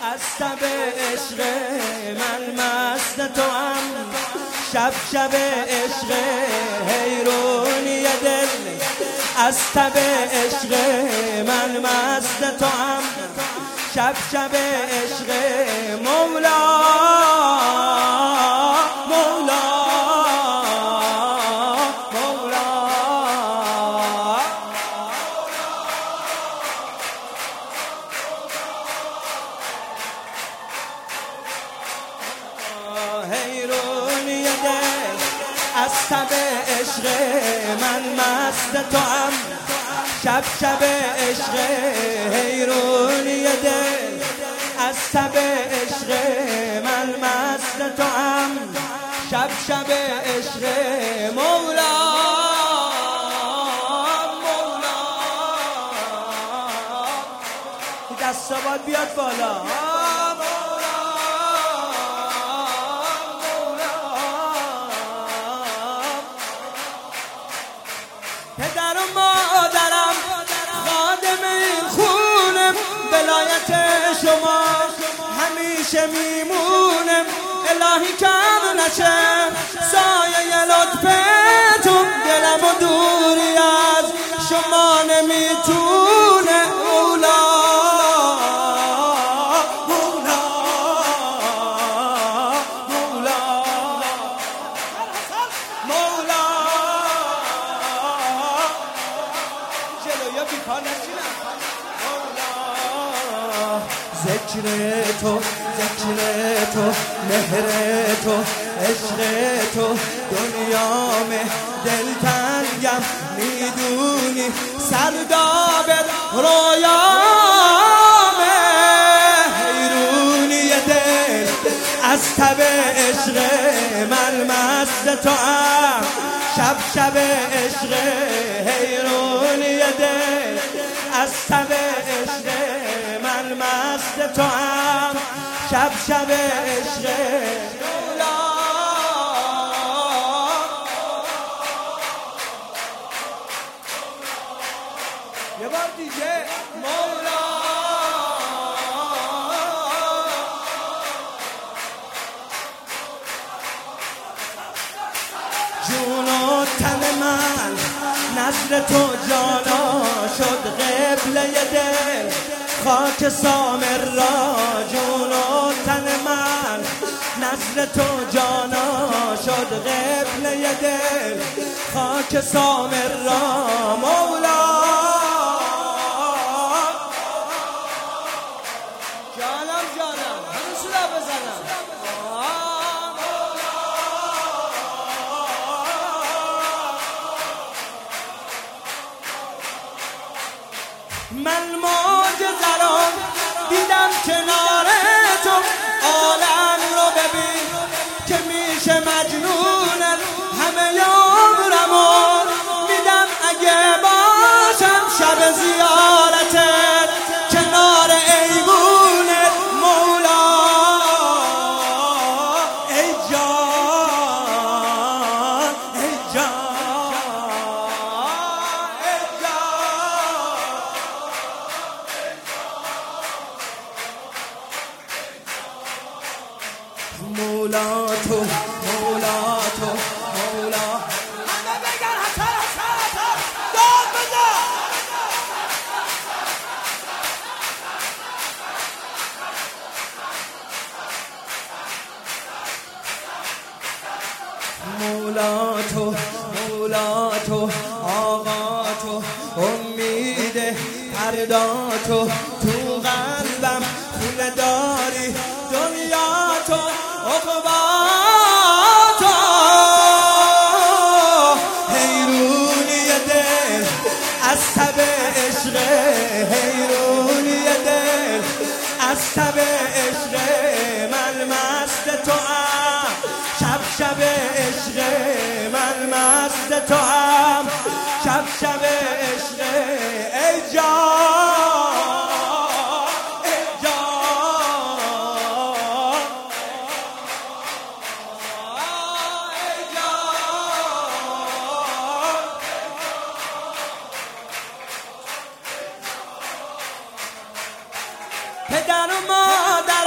از تب عشق من مست توام، شب شب عشق حیرونی دل. از تب عشق من مست توام، شب شب عشق مولا مولا مولا. حیرونی دل از تب عشق من مست توام، شب شب عشق حیرونی دل. از تب عشق من مست توام، شب شب عشق مولا مولا. دستا باید بیاد بالا. پدر و مادرم خادم این خونم، ولایت شما همیشه میمونم. الهی کم نشه سایه لطفتون، دلم و دوری از شما نمیتونه. مولا مولا مولا مولا. جلویا بیکار نشینم. ذکر تو ذکر تو مهر تو عشق تو دنیامه دل تنگم میدونی سردابت رویامه. حیرونی دل از تب عشق من مست توام، شب شب عشق حیرونی دل. از تب عشق من مست توام، شب شب عشق مولا. یه بار دیگه مولا. جون و تن من نظر تو جانا شد قبله دل، خاک سامر را. جون و تن من نظر تو جانا شد قبله دل، خاک سامر را. مولا جانم جانم همین صدا بزنم. من معجزه رو دیدم کنار تو، عالم رو ببین که میشه مجنونم. همه عمرمو میدم اگه باشم شب زیارتت کنار ایوونت. مولا ای جان ای جان ای جان. مولا تو مولا تو مولا. همه بگن حسن حسن حسن داد بزن. مولا تو مولا تو آقا تو امید فردا تو. تو قلبم خونه داری دنیا تو عقبا تو. حیرونی دل از تب عشق حیرونی دل. از تب عشق من مست توام، شب شب عشق من مست توام، شب شب عشق ای جان ای جان ای جان. پدر و مادر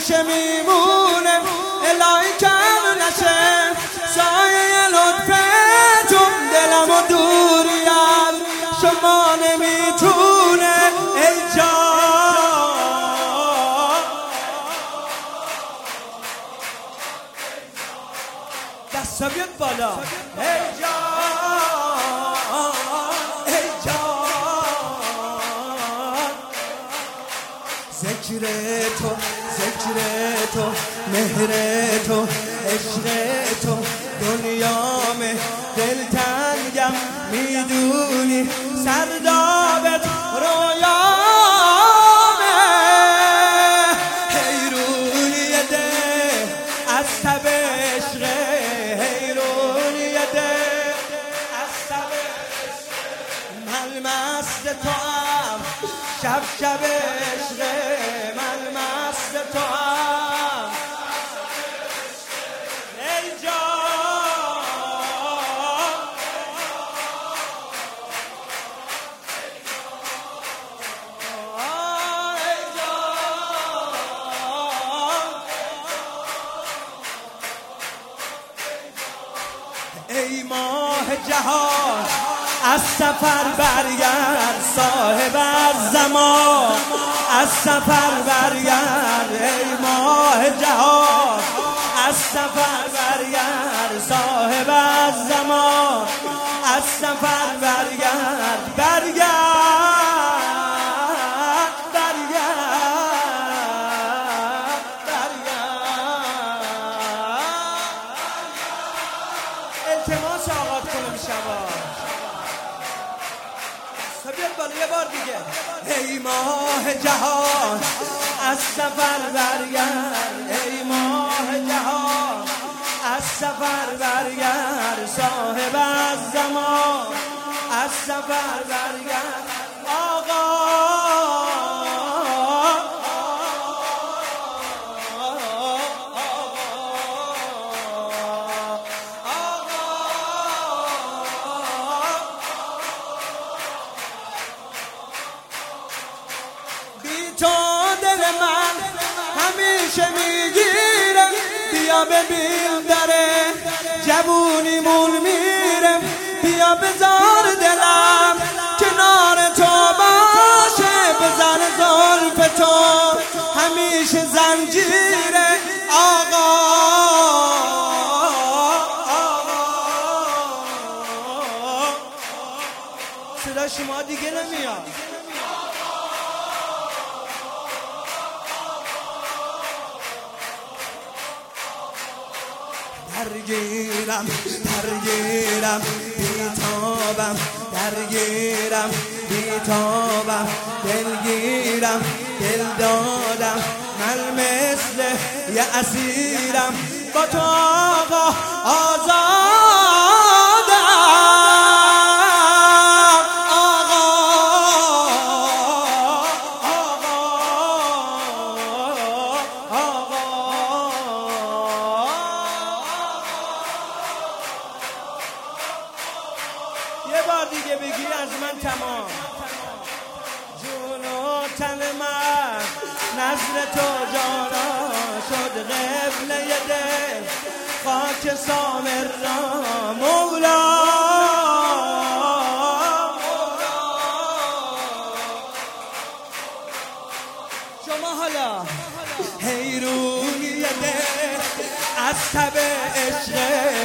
همیشه میمونه الهی کم نشه سایه لطفتون دلمو دوری از شما نمیتونه ای جان دستا بیاد بالا ای جان ای جان ذکر تو مهر تو عشق تو دنیامه دلتنگم میدونی سردابت رویامه حیرونی ده از تب عشقه حیرونی ده از تب من مست تو هم شب شب عشقه من مست تو هم ای جان ای جان ای ماه جهان از سفر برگرد صاحب الزمان از سفر برگرد ای ماه جهان از سفر برگرد صاحب الزمان از سفر برگرد التماس آغاز کنم شبا بیاد بالا یه بار دیگه ای ماه جهان از سفر برگرد ای ماه جهان از سفر برگرد صاحب الزمان از سفر برگرد آقا تو دل من همیشه میگیرم بیا ببین داره جوونیمون میرم بیا بذار دلم کنار تو باشه بزن زلف تو همیشه زنجیره آقا صدا شما دیگه نمیاد درگیرم بیتابم درگیرم بیتابم دلگیرم دل دادم من مثل یه اسیرم با تو آقا آزادم آقا یه بار دیگه بگی از من تمام جون و تن من نظر تو جانا شد قبله دل خاک سامر را مولا شما حالا حیرونی دل از تب عشق